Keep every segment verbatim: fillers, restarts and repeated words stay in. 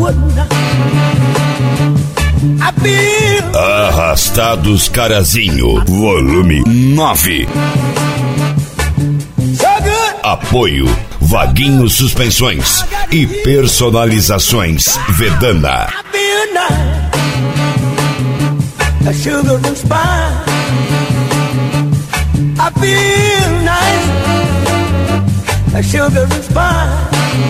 Arrastados Carazinho, volume nove. Apoio Vaguinho Suspensões e Personalizações Vedana. A sugar and spice. I feel nice. A sugar and spice.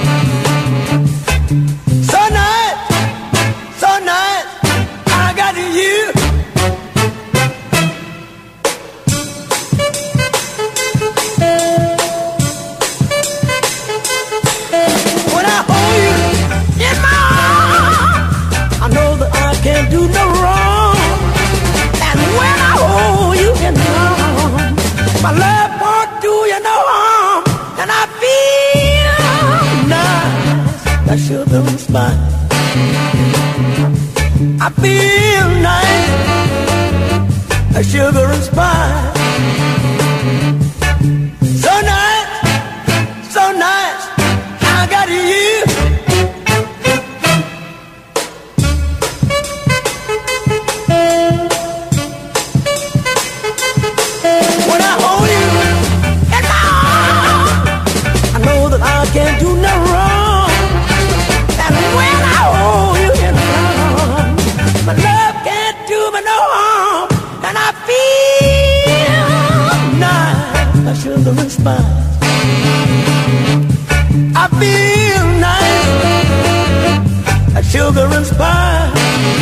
So nice, so nice. I got you. When I hold you in my arms, I know that I can't do no wrong. When I hold you in my arms, my love won't do you no harm, and I feel nice, that sugar and spice. I feel nice, that sugar and spice. So nice, so nice, I got you. Can't do no wrong. And when I hold you in my arms, my love can't do me no harm. And I feel nice, like sugar and spice. I feel nice, like sugar and spice.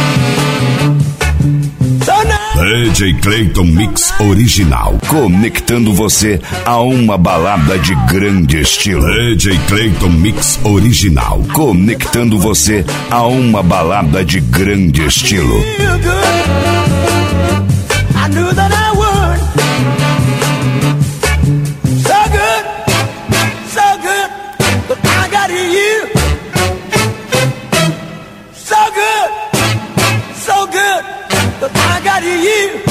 So nice. D J Clayton Mix Original, conectando você a uma balada de grande estilo. D J Clayton Mix Original, conectando você a uma balada de grande estilo. I knew that I would. So good, so good, but I got you. So good, so good, but I got you.